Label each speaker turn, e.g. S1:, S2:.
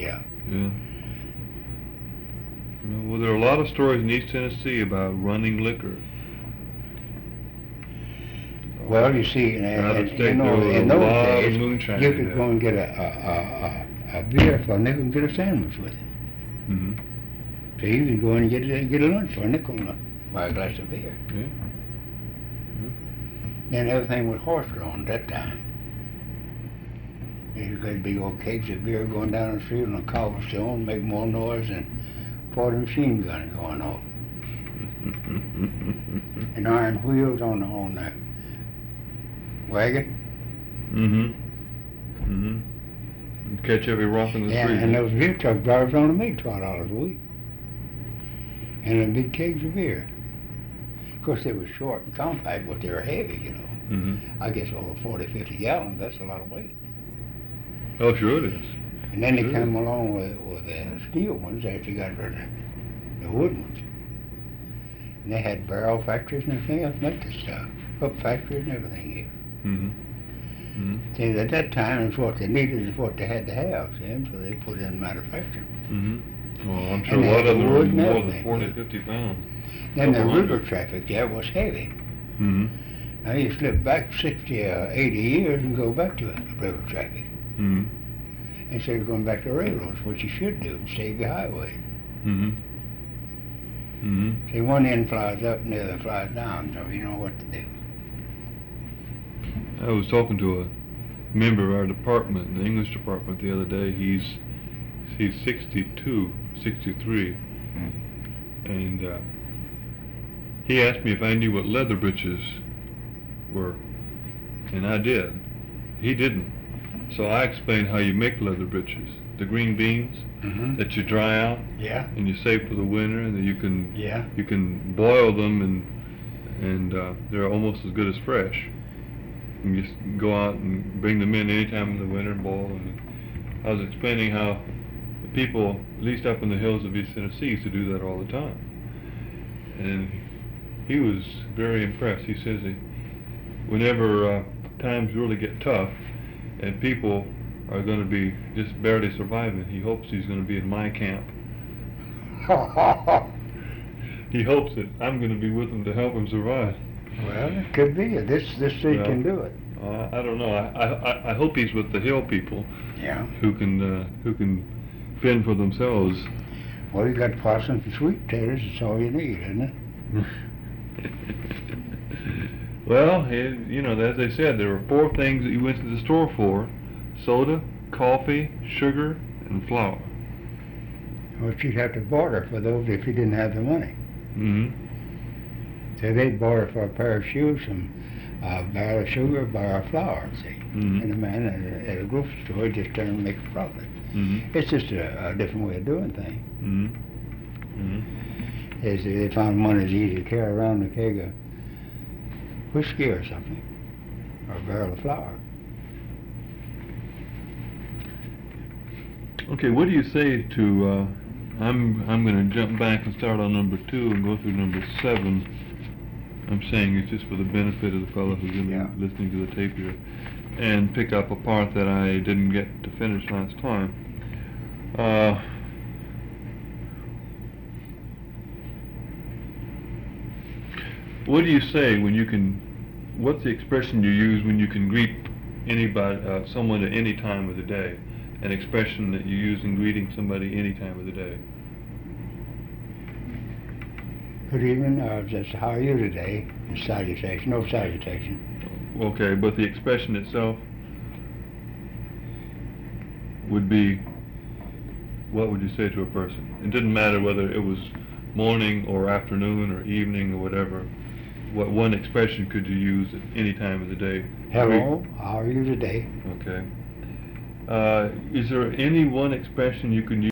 S1: Yeah.
S2: Yeah. Well, there are a lot of stories in East Tennessee about running liquor.
S1: Well, you see,
S2: Out of
S1: you
S2: state,
S1: know,
S2: there was
S1: in
S2: a
S1: those
S2: lot of
S1: days,
S2: moonshine
S1: you
S2: in
S1: could
S2: there.
S1: go and get a beer for a nickel and get a sandwich with it.
S2: Mm-hmm.
S1: So you could go and get a lunch for a nickel and buy a glass of beer.
S2: Yeah.
S1: Then everything was horse-drawn at that time. You could big old kegs of beer going down the street on a cobblestone, make more noise than 40 machine guns going off. And iron wheels on the wagon.
S2: Mm-hmm. Mm-hmm. And catch every rock in the street.
S1: And those beer truck drivers only made $12 a week. And the big kegs of beer. Of course, they were short and compact, but they were heavy, you know.
S2: Mm-hmm.
S1: I guess over 40, 50 gallons, that's a lot of weight.
S2: Oh, sure it is.
S1: And then they
S2: Sure.
S1: come along with the steel ones after you got rid of the wood ones. And they had barrel factories and everything else make this stuff. Hook factories and everything here.
S2: Mm-hmm. Mm-hmm.
S1: See, at that time, it's what they needed is what they had to have, see? So they put in manufacturing.
S2: Mm-hmm. Well, I'm sure
S1: And
S2: a
S1: they
S2: lot
S1: had
S2: of them were
S1: wood and
S2: more than
S1: everything.
S2: 40, 50 pounds.
S1: Then the
S2: Couple
S1: river
S2: hundred.
S1: traffic there was heavy.
S2: Mm-hmm.
S1: Now you slip back 60 or 80 years and go back to river traffic.
S2: Mm-hmm.
S1: Instead of going back to railroads, which you should do, and save your highway.
S2: Mm-hmm. Mm-hmm.
S1: See, one end flies up and the other flies down, so you know what to do.
S2: I was talking to a member of our department, the English department, the other day. He's 62, 63, and he asked me if I knew what leather breeches were, and I did. He didn't. So I explained how you make leather breeches. The green beans
S1: Mm-hmm.
S2: that you dry out
S1: Yeah,
S2: and you save for the winter, and then you
S1: yeah.
S2: can boil them, and they're almost as good as fresh. You just go out and bring them in any time in the winter and boil them. And I was explaining how the people, at least up in the hills of East Tennessee, used to do that all the time. And he was very impressed. He says that whenever times really get tough and people are going to be just barely surviving, he hopes he's going to be in my camp. He hopes that I'm going to be with him to help him survive.
S1: Well, it could be. This state
S2: Yeah.
S1: can do it.
S2: I don't know. I hope he's with the hill people
S1: Yeah.
S2: who can fend for themselves.
S1: Well, you got parsons and sweet potatoes. That's all you need, isn't it?
S2: Well, as they said, there were 4 things that you went to the store for: soda, coffee, sugar, and flour.
S1: Well, you'd have to barter for those if you didn't have the money.
S2: Mm-hmm.
S1: So they'd barter for a pair of shoes, some barrel of sugar, a barrel of flour, see.
S2: Mhm.
S1: And the man at a grocery store just turned and make a profit.
S2: Mm-hmm.
S1: It's just a different way of doing things.
S2: Mm-hmm. Mm-hmm.
S1: They found money's easy to carry around a keg of whiskey or something, or a barrel of flour.
S2: Okay, what do you say to? I'm going to jump back and start on number 2 and go through number 7. I'm saying it's just for the benefit of the fellow who's going to
S1: Yeah.
S2: be listening to the tape here, and pick up a part that I didn't get to finish last time. What do you say when you can? What's the expression you use when you can greet anybody, someone at any time of the day? An expression that you use in greeting somebody any time of the day.
S1: Good evening, just how are you today? It's salutation, no salutation.
S2: Okay, but the expression itself would be, what would you say to a person? It didn't matter whether it was morning or afternoon or evening or whatever. What one expression could you use at any time of the day?
S1: Hello, how are you today?
S2: Okay. Is there any one expression you can use